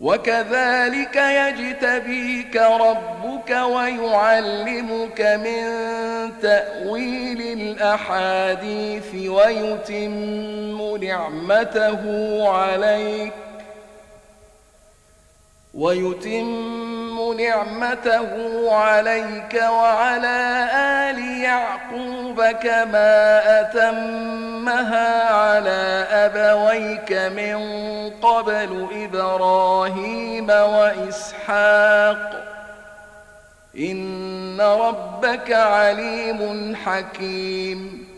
وكذلك يجتبيك ربك ويعلمك من تأويل الأحاديث ويتم نعمته عليك وعلى آل يعقوب كما أتمها على أبويك من قبل إبراهيم وإسحاق إن ربك عليم حكيم